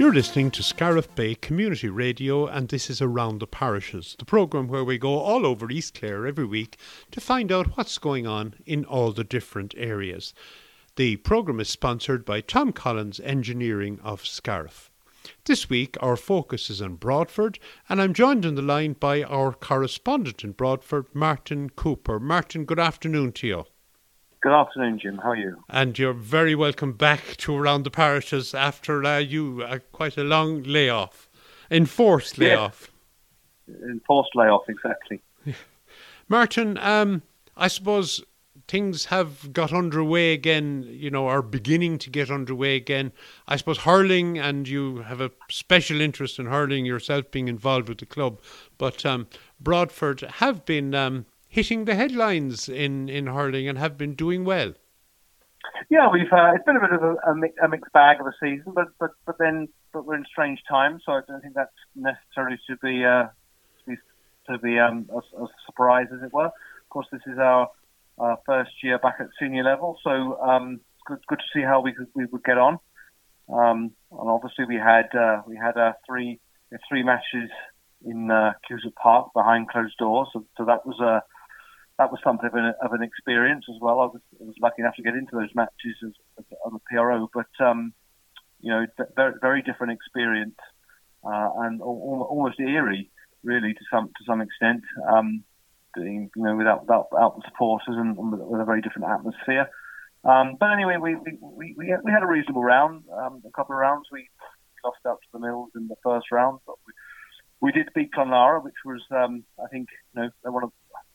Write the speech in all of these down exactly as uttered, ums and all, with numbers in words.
You're listening to Scariff Bay Community Radio, and this is Around the Parishes, the programme where we go all over East Clare every week to find out what's going on in all the different areas. The programme is sponsored by Tom Collins Engineering of Scariff. This week our focus is on Broadford, and I'm joined on the line by our correspondent in Broadford, Martin Cooper. Martin, good afternoon to you. Good afternoon, Jim. How are you? And you're very welcome back to Around the Parishes after uh, you uh, quite a long layoff, enforced layoff. Yes. Enforced layoff, exactly. Martin, um, I suppose things have got underway again, you know, are beginning to get underway again. I suppose hurling, and you have a special interest in hurling yourself, being involved with the club, but um, Broadford have been Um, hitting the headlines in, in hurling and have been doing well. Yeah, we've uh, it's been a bit of a, a, mix, a mixed bag of a season, but but but then but we're in strange times, so I don't think that's necessarily to be uh, to be, to be um, a, a surprise, as it were. Of course, this is our uh, first year back at senior level, so um, it's good good to see how we could, we would get on. Um, and obviously, we had uh, we had uh, three three matches in uh, Cusack Park behind closed doors, so, so that was a That was something of an, of an experience as well. I was, I was lucky enough to get into those matches as, as on the P R O, but um, you know, very, very different experience uh, and al- almost eerie, really, to some to some extent. Um, being, you know, without, without without the supporters and, and with a very different atmosphere. Um, but anyway, we we, we we had we had a reasonable round. Um, a couple of rounds we lost out to the Mills in the first round, but we, we did beat Clonlara, which was um, I think you know they're one of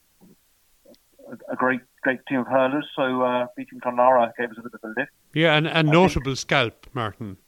a great, great team of hurlers. So uh, beating Clonlara gave us a bit of a lift. Yeah, and a notable think. scalp, Martin.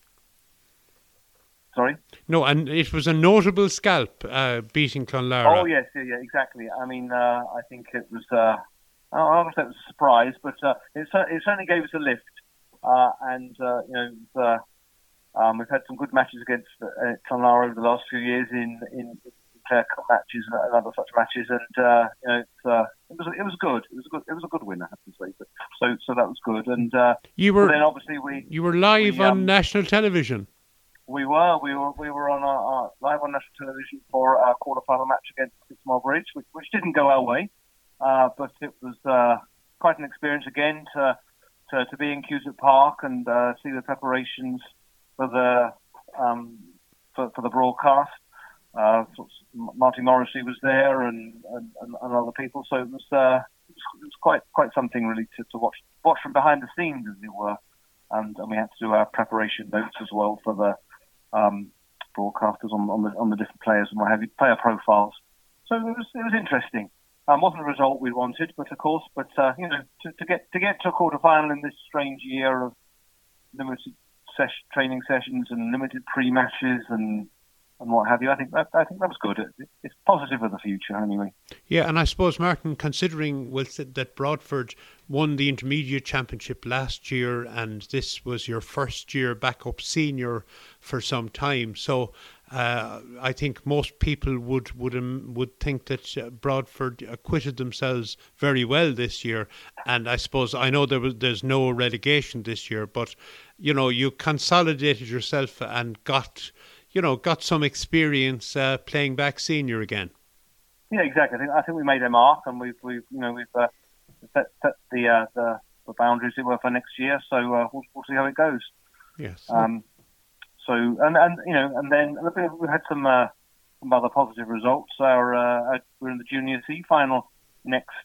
Sorry? No, and it was a notable scalp uh, beating Clonlara. Oh yes, yeah, yeah, exactly. I mean, uh, I think it was. Uh, I don't know if it was a surprise, but uh, it, it certainly gave us a lift. Uh, and uh, you know, uh, um, we've had some good matches against uh, Clonlara over the last few years in in. Clare Cup matches and other such matches, and uh, you know, it's, uh, it was it was good. It was a good it was a good win, I have to say. But, so so that was good. And uh, you were then obviously we you were live we, on um, national television. We were we were we were on our, our live on national television for our quarter final match against Small Bridge, which, which didn't go our way, uh, but it was uh, quite an experience again to to, to be in Cusack Park and uh, see the preparations for the um, for, for the broadcast. Uh, Martin Morrissey was there, and, and, and other people. So it was, uh, it was it was quite quite something really to, to watch watch from behind the scenes, as it were. And, and we had to do our preparation notes as well for the um, broadcasters on, on the on the different players and what have you, player profiles. So it was it was interesting. Um, wasn't the result we wanted, but of course, but uh, you know, to, to get to get to a quarter final in this strange year of limited ses- training sessions and limited pre-matches and. and what have you. I think that I think that was good. It, it's positive for the future, anyway. Yeah, and I suppose, Martin, considering well, that Broadford won the intermediate championship last year, and this was your first year back up senior for some time, so uh, I think most people would would um, would think that Broadford acquitted themselves very well this year. And I suppose I know there was there's no relegation this year, but you know you consolidated yourself and got. You know, got some experience uh, playing back senior again. Yeah, exactly. I think I think we made a mark, and we've we've you know we've uh, set, set the, uh, the the boundaries it were for next year. So uh, we'll, we'll see how it goes. Yes. Um. So and and you know and then we had some uh, some other positive results. Our uh, we're in the Junior C final next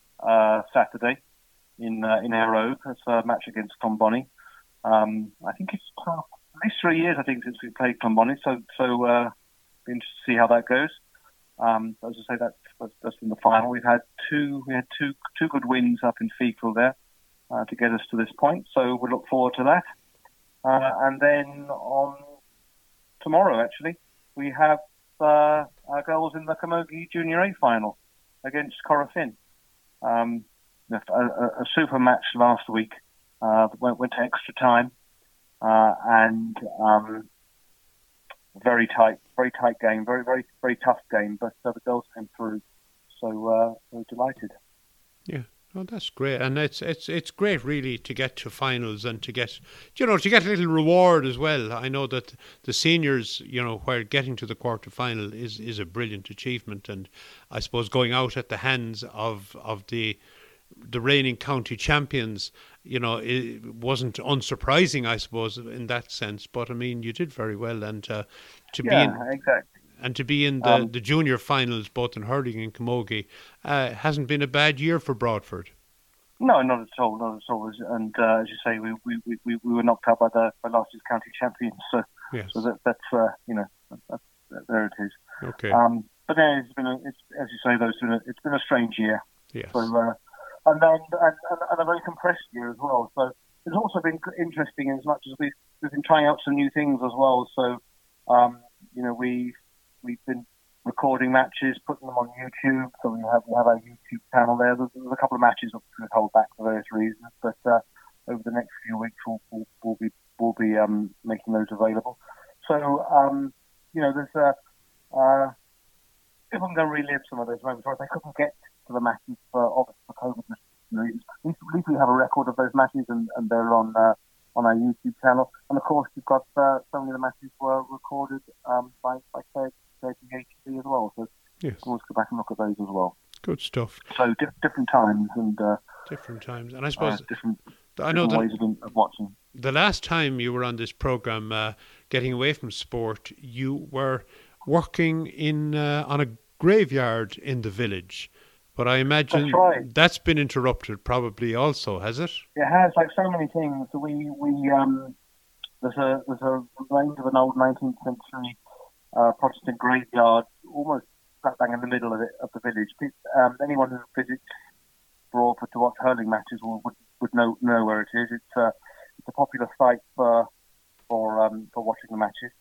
uh, Saturday in uh, in Aero. It's a match against Clonbonny. Um. I think it's. Uh, At least three years, I think, since we played Clonbonny, so so uh, be interested to see how that goes. Um, as I say, that's, that's that's in the final. We've had two we had two two good wins up in Feakle there uh, to get us to this point, so we look forward to that. Uh, and then on tomorrow, actually, we have uh, our girls in the Camogie Junior A final against Corofin. Um, a, a, a super match last week. Uh, went, went to extra time. Uh, and um, very tight, very tight game, very, very, very tough game. But uh, the girls came through, so uh, we're delighted. Yeah, Oh, that's great, and it's it's it's great really to get to finals and to get you know to get a little reward as well. I know that the seniors, you know, where getting to the quarter final is is a brilliant achievement, and I suppose going out at the hands of of the the reigning county champions, you know, it wasn't unsurprising, I suppose, in that sense. But I mean, you did very well, and uh, to be in Yeah, exactly. and to be in the, Um, the junior finals, both in hurling and camogie, uh, hasn't been a bad year for Broadford. no, not at all, not at all. As- And uh, as you say, we, we, we, we we were knocked out by the by last year's county champions. So so Yes. that that's uh, you know that, that, there it is. Okay. Um, but then it's been a, it's as you say, though, it's been a, it's been a strange year. Yes. So uh, and then and, and, and a very compressed year as well. So it's also been interesting in as much as we've we've been trying out some new things as well. So um, you know we we've been recording matches, putting them on YouTube. So we have we have our YouTube channel there. There's, there's a couple of matches that we hold back for various reasons, but uh, over the next few weeks we'll, we'll, we'll be we'll be um, making those available. So um, you know, there's uh, uh, if I'm going to relive some of those moments, or if I couldn't get to the matches for obviously for COVID reasons, at least at least we have a record of those matches, and, and they're on uh, on our YouTube channel. And of course, we've got uh, so many of the matches were recorded um, by by K H C as well. So Yes. always go back and look at those as well. Good stuff. So di- different times and uh, Different times, and I uh, suppose different, I know different that ways of, of watching. the last time you were on this program, uh, getting away from sport, you were working in uh, on a graveyard in the village. But I imagine That's right. that's been interrupted, probably also, has it? It has, like so many things. We we um, there's a there's a remains of an old nineteenth century uh, Protestant graveyard, almost right bang in the middle of it of the village. Um, anyone who visits Broadford to watch hurling matches will, would would know know where it is. It's a it's a popular site for for um, for watching the matches.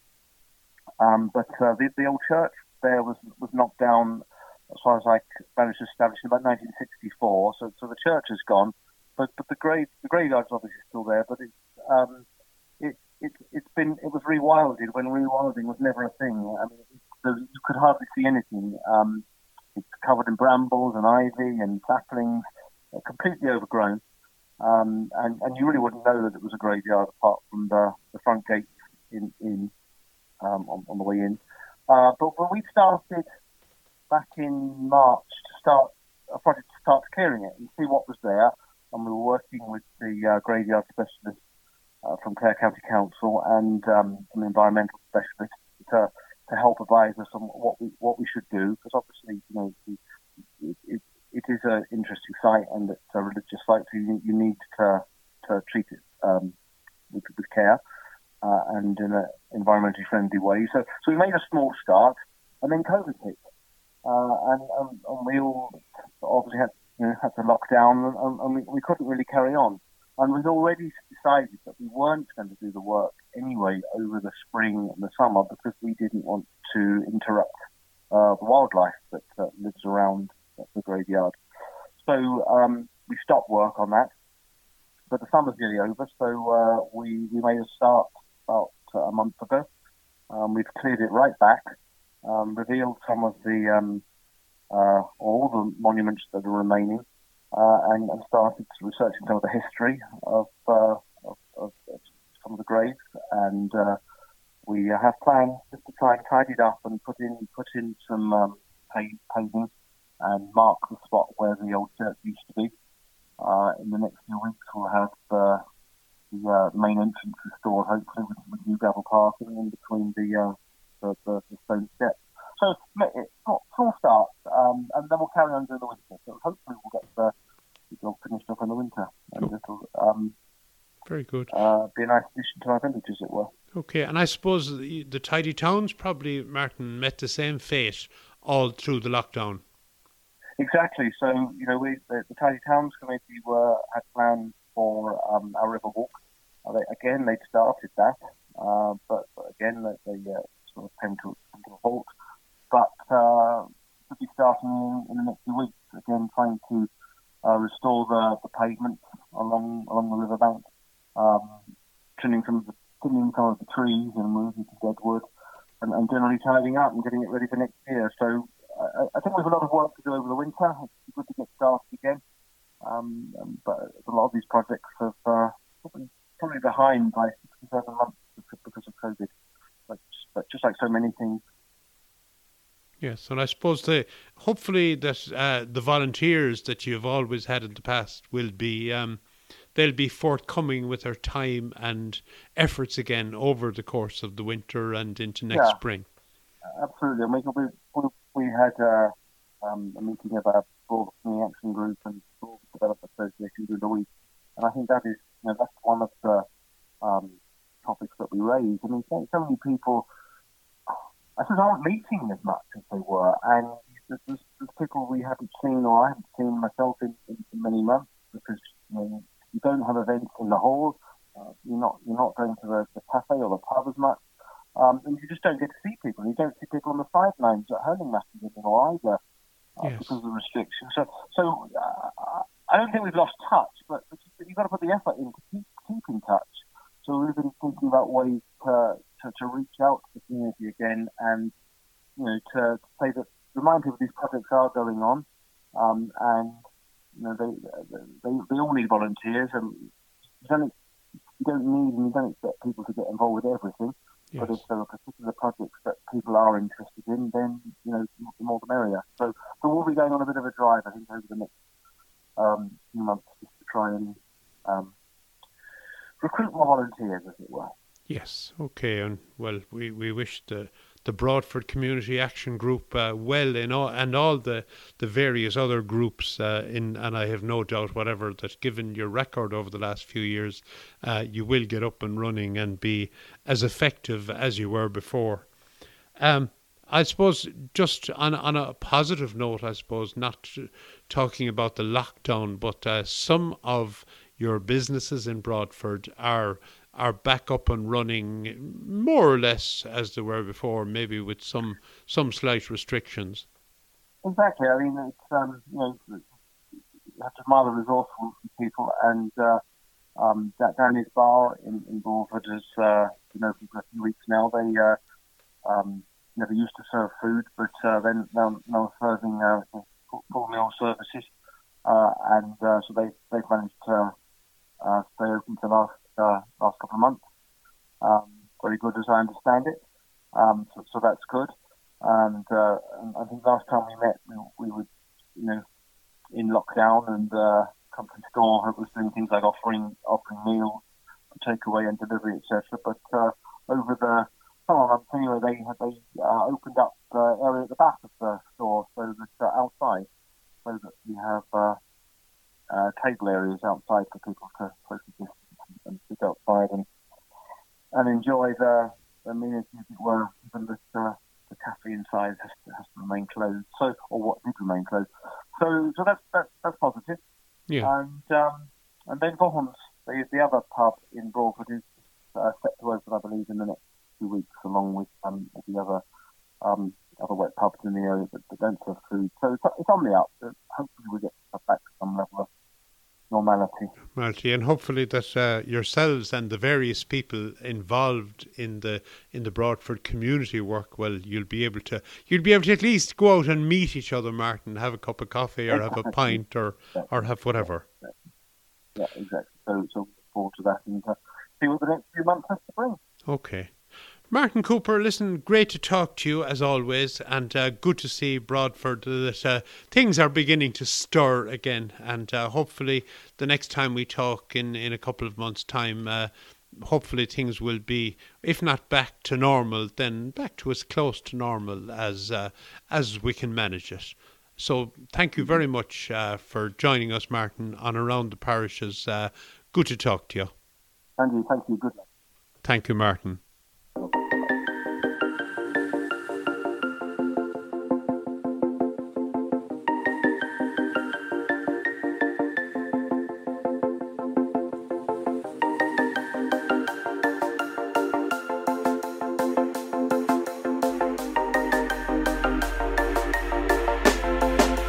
Um, but uh, the the old church there was was knocked down, as far as I managed to establish, in about nineteen sixty-four. So so the church has gone, but but the grave the graveyard's obviously still there. But it's um, it it it's been it was rewilded when rewilding was never a thing. I mean, it, there, you could hardly see anything. Um, it's covered in brambles and ivy and saplings, uh, completely overgrown. Um, and, and you really wouldn't know that it was a graveyard apart from the, the front gate in, in um, on, on the way in. Uh, but when we started back in March to start a project to start clearing it and see what was there, and we were working with the uh, graveyard specialist uh, from Clare County Council and um, an environmental specialist to to help advise us on what we what we should do, because obviously, you know, it, it, it is an interesting site and it's a religious site, so you, you need to to treat it um, with, with care uh, and in an environmentally friendly way. So, so we made a small start, and then COVID hit, uh, and, and and we all obviously had you know, had to lock down, and, and we, we couldn't really carry on. And we'd already decided that we weren't going to do the work anyway over the spring and the summer because we didn't want to interrupt uh, the wildlife that uh, lives around the graveyard. So um, we stopped work on that. But the summer's nearly over, so uh, we, we made a start about uh, a month ago. Um, we've cleared it right back, um, revealed some of the, um, uh, all the monuments that are remaining, Uh, and, and started researching some of the history of, uh, of, of, of some of the graves, and uh, we have plans just to try and tidy it up and put in put in some um, paving and mark the spot where the old church used to be. Uh, in the next few weeks, we'll have uh, the uh, main entrance restored, hopefully with, with new gravel parking in between the uh, the, the, the stone steps. So it's small start, um, and then we'll carry on during the winter. So hopefully we'll get the job finished up in the winter, and Oh. it'll um, Very good. uh, be a nice addition to our village, as it were. Okay, and I suppose the, the Tidy Towns probably, Martin, met the same fate all through the lockdown. Exactly. So you know, we the, the Tidy Towns Committee were had plans for um, our river walk. Uh, they, again, they'd started that, uh, but, but again, they, they uh, sort of came to, came to a halt. But uh, we'll be starting in, in the next few weeks again, trying to uh, restore the, the pavement along along the riverbank, um, trimming some of the trimming some of the trees and moving to dead wood, and, and generally tidying up and getting it ready for next year. So I, I think we have a lot of work to do over the winter. It's good to get started again. Um, um, but a lot of these projects have uh, probably, probably behind by six or seven months because of COVID. But, but just like so many things. Yes, and I suppose the hopefully that uh, the volunteers that you've always had in the past will be um, they'll be forthcoming with their time and efforts again over the course of the winter and into next Yeah, spring. absolutely. And we we we had uh, um, a meeting of our Broad Community Action Group and Broad Development Association during the week, and I think that is you know that's one of the um, topics that we raised. I mean, so, so many people. I suppose aren't meeting as much as they were, and there's, there's people we haven't seen, or I haven't seen myself in, in, in many months, because you know, you don't have events in the hall, uh, you're not you're not going to the, the cafe or the pub as much, um, and you just don't get to see people. You don't see people on the sidelines at hurling matches anymore either, uh, Yes. because of the restrictions. So, so uh, I don't think we've lost touch, but, but you've got to put the effort in to keep keep in touch. So we've been thinking about ways to, to, to reach out to the community again, and you know to, to say that remind people these projects are going on, um, and you know they, they they all need volunteers, and you don't you don't need and you don't expect people to get involved with everything. Yes. But if there are particular projects that people are interested in, then you know the more the merrier. So so we'll be going on a bit of a drive, I think, over the next um, few months just to try and um, recruit more volunteers, as it were. Yes, okay, and well, we, we wish the the Broadford Community Action Group uh, well in all and all the, the various other groups uh, in, and I have no doubt whatever that given your record over the last few years, uh, you will get up and running and be as effective as you were before. Um, I suppose just on on a positive note, I suppose not talking about the lockdown, but uh, some of your businesses in Broadford are are back up and running more or less as they were before, maybe with some some slight restrictions. Exactly. I mean, it's um, you know, you have to admire the resourceful people, and uh, um, that Danny's Bar in, in Broadford has uh, been open for a few weeks now. They uh, um, never used to serve food, but uh, then now, now serving uh, full meal services, uh, and uh, so they they've managed to uh, stay open for the last uh, last couple of months. Um, very good, as I understand it. Um, so, so that's good. And, uh, and I think last time we met, we, we were, you know, in lockdown, and uh, company store was doing things like offering offering meals, takeaway and delivery, et cetera. But uh, over the summer months, anyway, they they uh, opened up the area at the back of the store, so that uh, outside, so that we have uh, uh, table areas outside for people to social distance and sit outside and and enjoy the, the amenity, as it were, even that uh, the cafe inside has to, has to remain closed. So, or what did remain closed. So, so that's that's, that's positive. Yeah. And um, and then Vaughan's, the the other pub in Broadford, is uh, set to open, I believe, in the next two weeks, along with um, the other um, other wet pubs in the area that, that don't serve food. So it's, it's on the up. Hopefully, we get back to some level of normality. Normality, and hopefully that uh, yourselves and the various people involved in the in the Broadford community work, well, you'll be able to you'll be able to at least go out and meet each other, Martin, have a cup of coffee or have a pint or Exactly. or have whatever. Yeah, exactly. So, so look forward to that and uh, see what the next few months has to bring. Okay. Martin Cooper, listen, great to talk to you as always, and uh, good to see Broadford that uh, things are beginning to stir again, and uh, hopefully the next time we talk in, in a couple of months' time, uh, hopefully things will be, if not back to normal, then back to as close to normal as uh, as we can manage it. So thank you very much uh, for joining us, Martin, on Around the Parishes. Uh, good to talk to you. Andy, thank you. Good luck. Thank you, Martin.